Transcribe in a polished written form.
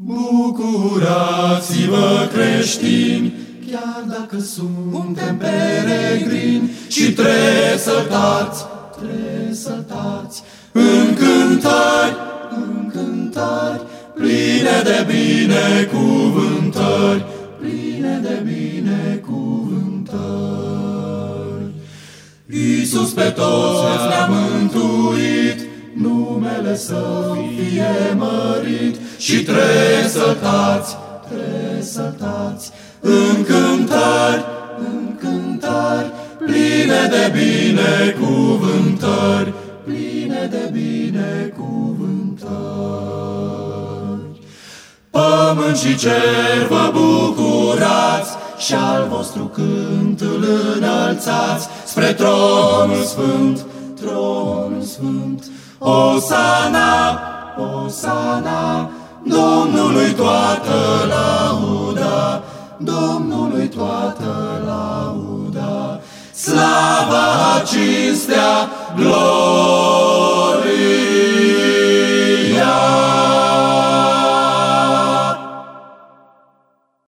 Bucurați-vă, creștini, chiar dacă suntem peregrini, și tresăltați, în cântări, pline de binecuvântări, Iisus pe toți ne-a mântuit, numele Său fie mărit, și tresăltați, în cântări, pline de binecuvântări, Pământ și cer vă bucurați, și al vostru cânt îl înălțați, spre tronul sfânt, Osana, Domnului toată lauda, slava, cinstea, gloria.